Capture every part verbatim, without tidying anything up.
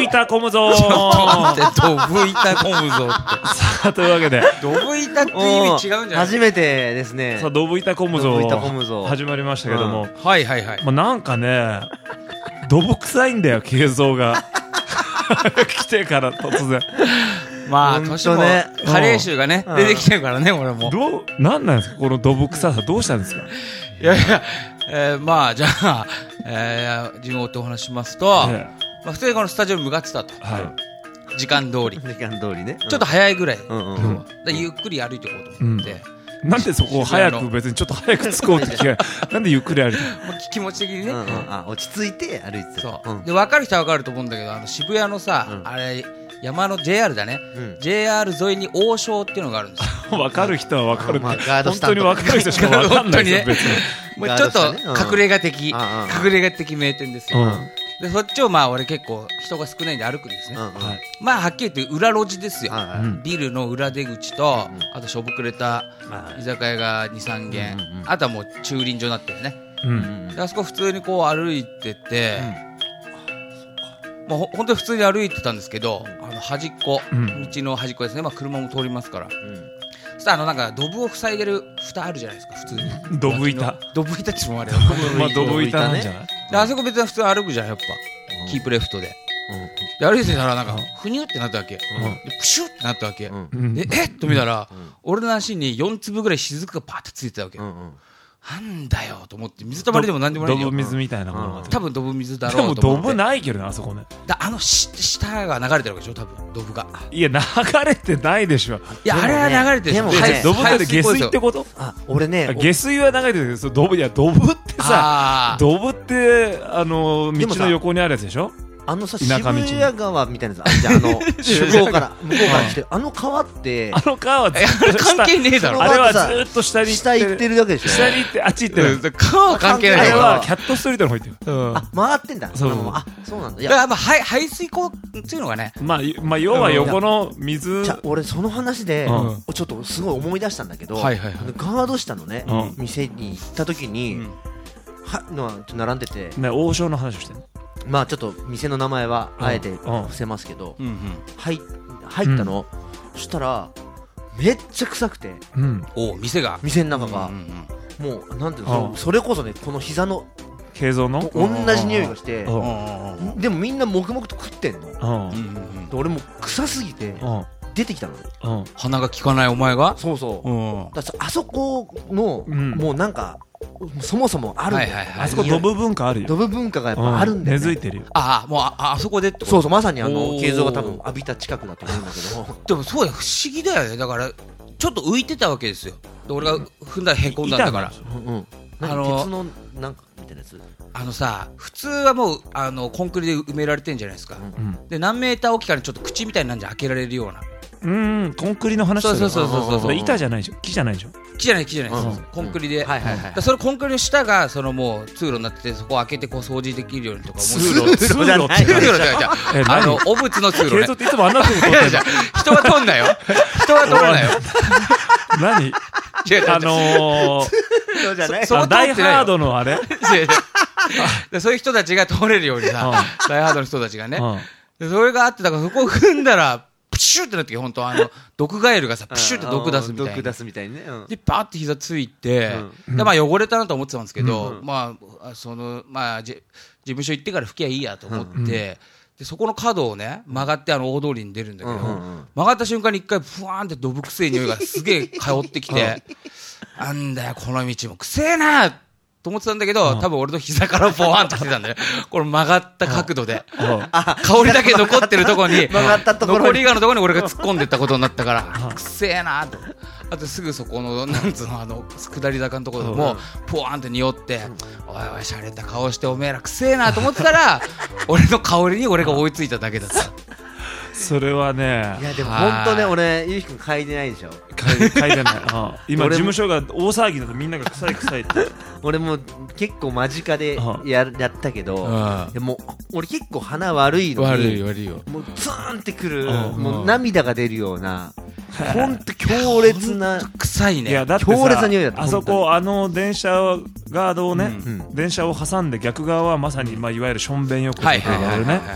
板込むぞー。 ちょっと待って、ドブ板込むぞってさあというわけでドブ板って意味違うんじゃない？ 初めてですね。 さあドブ板込むぞドブ板込むぞ始まりましたけども、 はいはいはい。 まあ、なんかねドブ臭いんだよ慶三が来てから突然まあほんとね年も加齢臭がねうん出てきてるからね俺も。 どうなんなんですかこのドブ臭さどうしたんですか。 いやいや、えー、まあじゃあ、えー、順を追ってお話しますと、 えまあ、普通にこのスタジオに向かってたと、 えはい時間通り時間通りね。 ちょっと早いぐらい、 うんうんうん。 今日はでゆっくり歩いていこうと思って、 なんでそこを早く別にちょっと早く着こうって気がなんでゆっくり歩いてるまあ気持ち的にね、 うんうん、あ、落ち着いて歩いてた。 そう、 うんで分かる人は分かると思うんだけど、あの渋谷のさ、 うんあれ山の ジェイアール だね、 うんジェイアール 沿いに王将っていうのがあるんですよ。 分かる人は分かるって、 まあガード本スタンド当に分かる人しか分かんないですよ本当にね別に、 もうちょっとガードしたね隠れ家的、 うんうんうん隠れ家的名店ですよ、 うんでそっちをまあ俺結構人が少ないんで歩くんですね、 うんうんはいまあはっきり言って裏路地ですよ、 はいはいうんビルの裏出口と、 うんあとしょぼくれたはい居酒屋がにさん軒、 うんうんうんあとはもう駐輪場になってるね。 ううんんであそこ普通にこう歩いてて、まあ、ほ本当に普通に歩いてたんですけど、あの端っこ、 うん道の端っこですね、まあ、車も通りますから、 うんそしたらあのなんかドブを塞いでる蓋あるじゃないですか普通に。 ドブ板ドブ板ってもあれよまあドブ板なんじゃない、 であそこ別に普通歩くじゃんやっぱ、キープレフトでで歩いてたらなんかふにゅってなったわけ、でプシュってなったわけ、 うんうんでえっと見たら、 うん俺の足によん粒ぐらい雫がパーってついてたわけ、 うんうんなんだよと思って水たまりでもなんでもないんだよドブ水みたいなものが多分ドブ水だでもろうと思ってドブないけどなあそこね。 だあのし下が流れてるわけでしょ多分ドブが。 いや流れてないでしょ。 いや、 でもねあれは流れてるでもね排ドブって下水ってここと？ あ、俺ね、 下水は流れてるけどそのドブいやドブってさあードブってあのでもさ道の横にあるやつでしょ。 あのさ、 田舎道渋谷川みたいなやつあるじゃん、あの、向こうから、向こうから来てる、あの川って、 あの川はずえあれっと関係ねえだろあれはずっと下に行下行ってるだけでしょ。 下に行ってあっち行ってる。 川は関係ないよあれは関キャットストリートの方行ってる。 うんあ、回ってんだ。 そうのままあ、そうなんだ。いや、 だからまあ排排水溝っていうのがねまあいまあ要は横の水じゃ俺その話でう、 ちょっとすごい思い出したんだけど、 はいはいはいガード下のねうん、 店に行った時に、 うんは、のはちょっと並んでて、 ね王将の話をしてる。 まあちょっと店の名前はあえてうん伏せますけど、 うんうん入入ったの、そしたらめっちゃ臭くて、 うん。 お店が店の中がうんうんもうなんていうの、 うんそれこそねこの膝の慶三の。 同じ匂いがして、 うんうんうんでもみんな黙々と食ってんの。でうんうんうんうん俺もう臭すぎてうん出てきたの。 うん鼻が利かないお前がそうそう。 うんだからあそこの、 うんもうなんかそもそもあるんだよ、 はいはいはいあそこドブ文化あるよ。 ドブ文化がやっぱあるんだよ、ね根付いてるよ。 ああもうああそこでってことそうそうまさにあおのー慶三が多分浴びた近くだと思うんだけどでもそうや不思議だよねだからちょっと浮いてたわけですよで俺が踏んだらへこんだんだからうんうん何あの鉄のなんかみたいなやつあのさ普通はもうあのコンクリで埋められてんじゃないですか、 うんうんで何メーターおきからちょっと口みたいになんじゃ開けられるようなうんコンクリの話そうそうそうそうそうそれ板じゃないでしょ木じゃないでしょ。 木じゃない木じゃないです、 うんコンクリで、 はいはいはいだからそのコンクリの下がそのもう通路になっててそこを開けてこう掃除できるようにとかもう通路通路じゃないって通路じゃないじゃんえあの何汚物の通路ね慶三っていつもあんなとこ通ってるいやいや人は通んないよ人は通らないよ何違う違う違うあのーそうじゃないそこあダイハードのあれ違う違うでそういう人たちが通れるようにさうダイハードの人たちがねうんでそれがあってだからそこを踏んだらプシュってなって本当あの毒ガエルがさプシュって毒出すみたいな毒出すみたいにね、うんでパーって膝ついて、 うんでまあ汚れたなと思ってたんですけど、 うんまああそのまあじ事務所行ってから拭きゃいいやと思って、でそこの角をね曲がってあの大通りに出るんだけど、 うんうんうん曲がった瞬間に一回ふわーんってどぶくせえ匂いがすげえ通ってきて、なんだよこの道もくせえなと思ってたんだけど、 うん多分俺の膝からボワーンと来てたんだよこれ曲がった角度で、 うん香りだけ残ってるとこに曲がったところに残りがのところに俺が突っ込んでったことになったからくせえなとあとすぐそこのなんつうのあの下り坂のところでもポワーンって匂っておいおいしゃれた顔しておめえらくせえなと思ってたら俺の香りに俺が追いついただけだったそれはねいやでもはい本当ね俺ゆうひくん嗅いでないでしょ。 嗅い嗅いでないうん今俺も事務所が大騒ぎだとみんなが臭い臭いって俺も結構間近でうんややったけど、 うんでも俺結構鼻悪いのに悪い悪いよもうツーンってくる、 うんもう涙が出るような、ほんと強烈な、 臭いねいやだって強烈さな匂いだったあそこあの電車ガードをね、 うん電車を挟んで逆側はまさに、まあ、いわゆるしょんべん浴場はいはいはいはいねはい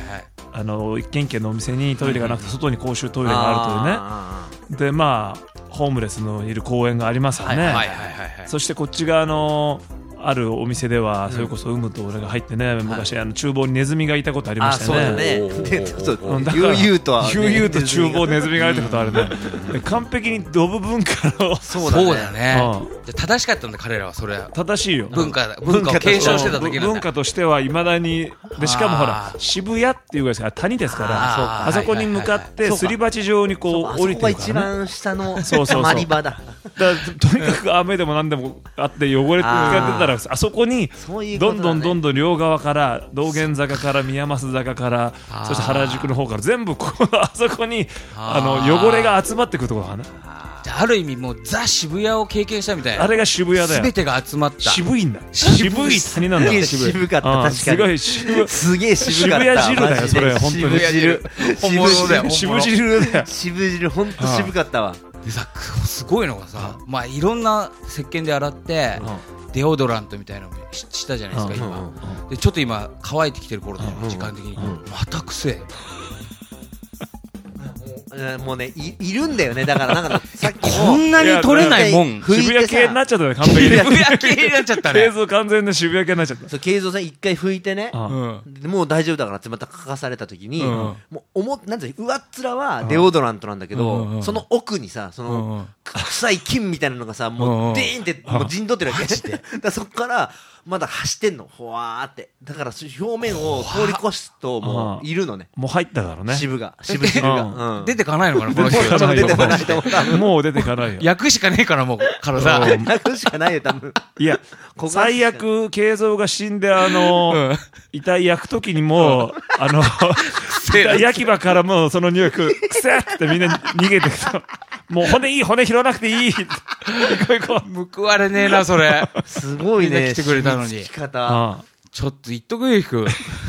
あの一軒一軒のお店にトイレがなくて外に公衆トイレがあるというね、でまあホームレスのいる公園がありますよね、 はいはいはいはい、 そしてこっち側のあるお店ではそれこそウムと俺が入ってね、うん、昔あの厨房にネズミがいたことありましたね。 あ、そうだね。で、そう、 うん、 悠々とは、ね、 悠々と厨房ネズミがいたことあるね。で完璧にドブ文化のそうだね。そうだね。うん、正しかったんだ彼らはそれは。 正しいよ。 文化文化を継承してた時なんだ。 文化としてはいまだにで、しかもほら渋谷っていうぐらいですから谷ですから、あ, あそこに向かってすり鉢状にこう降りてるからね。あそこが一番下のそうそうそうたまり場だ。 だとにかく雨でも何でもあって汚れが出たらあそこにどんどんどんどん両側から道玄坂から宮益坂からそして原宿の方から全部ここのあそこにあの汚れが集まってくるところかな。 じゃあある意味もうザ渋谷を経験したみたいな。 あれが渋谷だよ。 全てが集まった渋いんだ。渋い谷なんだよ。 渋かった。確かにすごい渋すげえ渋かった。 渋谷汁だよそれ本当に。 渋谷汁本物だよ。 渋汁だよ。 渋汁本当渋かったわ。 でさすごいのがさ、まあいろんな石鹸で洗ってデオドラントみたいなのししたじゃないですか今。でちょっと今乾いてきてる頃だよ時間的に。またくせえ。 もうね い, いるんだよね。だからなんかさっきこんなに取れないもん。 渋谷系になっちゃったね完璧に。 渋谷系になっちゃったね。 映像完全に渋谷系になっちゃった。 そう慶三さん一回拭いてね、 うん、 もう大丈夫だからってまた書かされた時に、 うん、 もう思なんていう上っ面はデオドラントなんだけど、 うん、 その奥にさその、うん、臭い菌みたいなのがさもうデーンってもう陣取ってるわけ。だからそこからまだ走ってんのほわーって。だから表面を通り越すともういるのね。 もう入ったからね渋が渋汁が、 うん、出てかないのかなこの人。 出てかないと思う。 もう出てかないよ。 焼くしかねえからもう体焼くしかないよ多分。 いや最悪慶三が死んであの、うん、遺体焼く時にも、うん、あの焼き場からもうその匂いくせーってみんな逃げてくともう骨いい骨拾わなくていい。行こう行こう。報われねえなそれ。 すごいね。 来てくれたのに。 ちょっと言っとくよひく。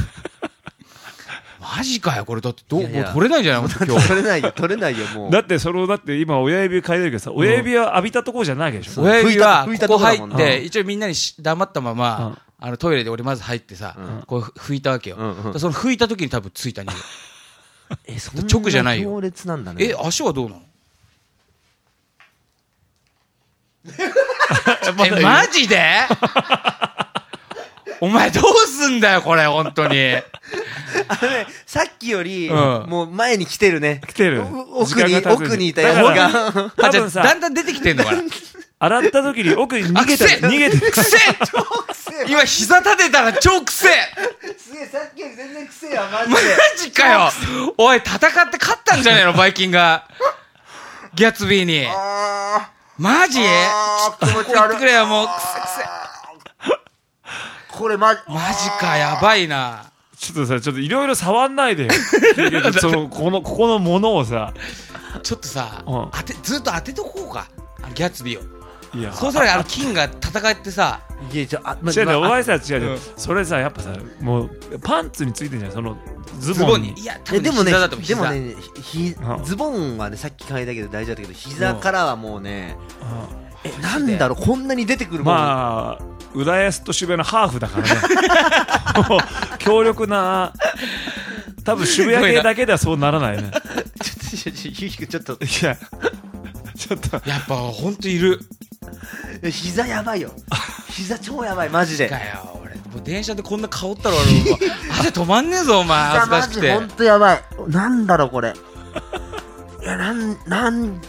マジかよこれだってどうもう取れないじゃない今日。 取れないよ取れないよもう。 だってそれをだって今親指嗅いでるけどさ、親指は浴びたところじゃないでしょ。 親指はここ入って一応みんなに黙ったままあのトイレで俺まず入ってさこう拭いたわけよ。その拭いた時に多分ついた匂い。 えそんな直じゃないよ。 強烈なんだね。 え足はどうなの？えマジで？お前どうすんだよこれ本当に。 あのねさっきよりもう前に来てるね。 来てる。 奥に奥にいたやつが。 あじゃあだんだん出てきてんのかな。 洗った時に奥に逃げて逃げてくせえ。今膝立てたら超くせえ。 すげえさっきより全然くせえよマジで。 マジかよ。おい戦って勝ったんじゃねえのバイキンがギャツビーに。マジ？ 気持ち悪い。 くれよもうくせくせ。 これマジマジかやばいな。 ちょっとさちょっといろいろ触んないでよ。そのこのここのものをさちょっとさ、 うん、 当てずっと当てとこうかギャツビーを。 いやそうすればあの金が戦ってさ。 いやじゃあ、 ま、違う違うお前さ違う違う、うん、それさやっぱさもうパンツについてんじゃんそのズボンに。 いや多分でもねでもねひズボンはねさっき嗅いだけど大丈夫だけど膝からはもうね、うん、えなんだろうこんなに出てくるもん。 まあ浦安と渋谷のハーフだからね。強力な多分渋谷系だけではそうならないね。 ちょっとゆうひくちょっといやちょっとやっぱほんといる。 膝やばいよ。膝超やばいマジで。 かよ俺もう電車でこんな香ったら俺も汗止まんねえぞお前恥ずかしくて。 ほんとやばい。なんだろうこれ。いやなんなん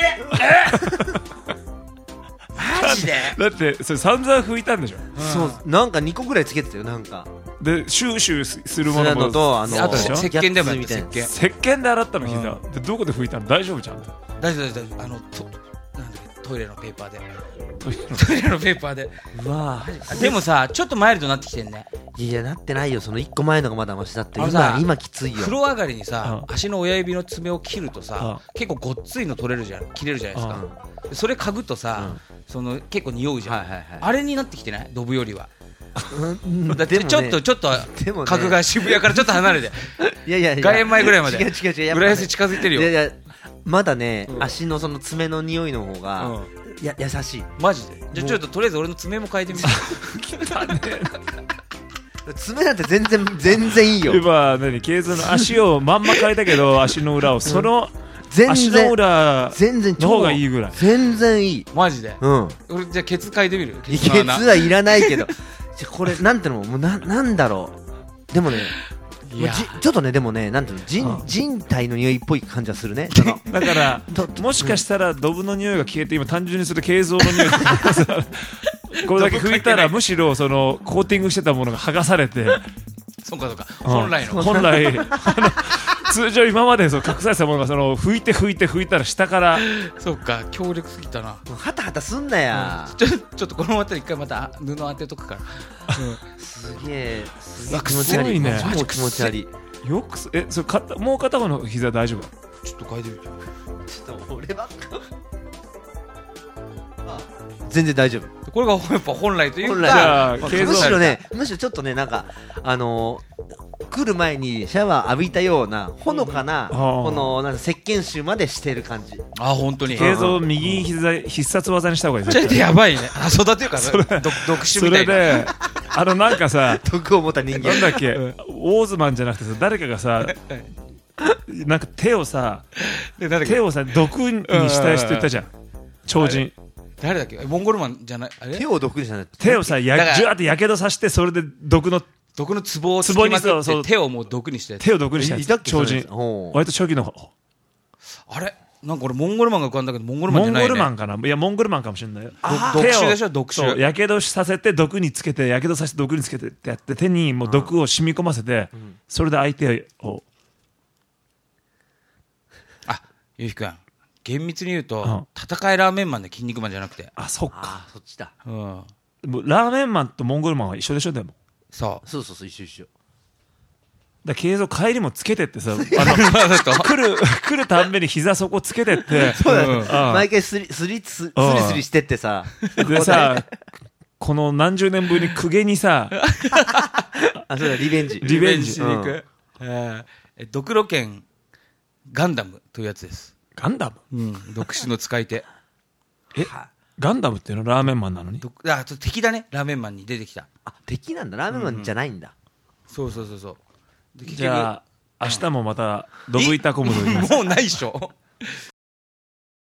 マジでだってそれ散々拭いたんでしょ。 うん、そうなんかにこぐらいつけてたよなんかでシューシューするものもとあのあと石鹸でもやった石鹸石鹸で洗ったの膝、うん、でどこで拭いたの大丈夫ちゃんと大丈夫大丈夫あのとなんだっけトイレのペーパーでトイレのペーパーで。 うわでもさちょっとマイルドになってきてんね。 いやなってないよそのいっこまえのがまだマシだって。今今きついよ。 風呂上がりにさ、うん、足の親指の爪を切るとさ、うん、結構ごっついの取れるじゃん切れるじゃないですか、うん、それ嗅ぐとさ、うん、その結構匂うじゃん、はいはいはい、あれになってきてないドブよりは。だってちょっとちょっと嗅ぐが渋谷からちょっと離れていやいやいや外苑前ぐらいまで違う違う違う浦安に近づいてるよ。 いやいやまだね、うん、足のその爪の匂いの方が、うん、や優しい。 マジで。じゃあちょっととりあえず俺の爪も嗅いでみて。 爪なんて全然全然いいよ。 今何ケイゾウの足をまんま変えたけど足の裏をその全足の然裏全然の方がいいぐらい。 全然いい。 マジでうん俺じゃあケツ嗅いでみるケツケツの穴はいらないけどじゃこれなんていうのもうななんだろうでもねいやもうじちょっとねでもねなんていうの人,、 うん人体の匂いっぽい感じはするねそのだからともしかしたらドブの匂いが消えて今単純にするケイゾウの匂いがこれだけ拭いたらむしろそのコーティングしてたものが剥がされてそうかそうかうん本来の本来あの通常今までそう隠されてたものがその拭いて拭いて拭いたら下からそうか強力すぎたなもうハタハタすんなや、 ちょちょっとこのまま一回また布当てとくからすげえすげえうわ気持ち悪いすごいね超気持ち悪いよくすえそれ片もう片方の膝大丈夫？ ちょっと嗅いでみてちょっと俺ばっかあ全然大丈夫これがやっぱ本来という本来かじゃあまあケイゾウむしろねむしろちょっとねなんかあのー来る前にシャワー浴びたようなほのかな、 うんこのなんか石鹸臭までしてる感じあ本当にケイゾウ右膝必殺技にした方がいいちょっとやばいねあ育ていうか毒毒そ種みたいなれであのなんかさ毒を持った人間なんだっけオーズマンじゃなくてさ誰かがさなんか手をさで誰だっけ手をさ毒にしたい人言ったじゃん超人誰だっけモンゴルマンじゃないあれ手を毒にしたね手をさやだからジュワーってやけどさせてそれで毒の毒のツボをつ壺にきまくそうそうって手をもう毒にして手を毒にしたやついたっけ超人ほう割と初期の方あれなんか俺モンゴルマンが浮かんだけどモンゴルマンモンじゃないねゴルマンかないやモンゴルマンかもしれないよあ毒手を種でしょ毒種そうやけどさせて毒につけてやけどさせて毒につけてってやって手にもう毒を染み込ませてそれで相手をあゆうひくん厳密に言うと、 うん戦いラーメンマンで筋肉マンじゃなくてあそっかあーそっちだうんもうラーメンマンとモンゴルマンは一緒でしょでもそそうそうそう一緒一緒だから継続帰りもつけてってさあのうだと来る来るたんびに膝そこつけてってそうだねうん毎回スリスリスうんリスリしてってさでさこの何十年ぶりに公家にさあそうだリベンジリベンジしに行く、えードクロ剣ガンダムというやつです、 ガンダムうん、毒種の使い手えガンダムっていうのラーメンマンなのに毒あちょっと敵だねラーメンマンに出てきたあ敵なんだラーメンマンじゃないんだそうそうそうそうで結局じゃあ明日もまたドブ板コムドいきますもうないっしょ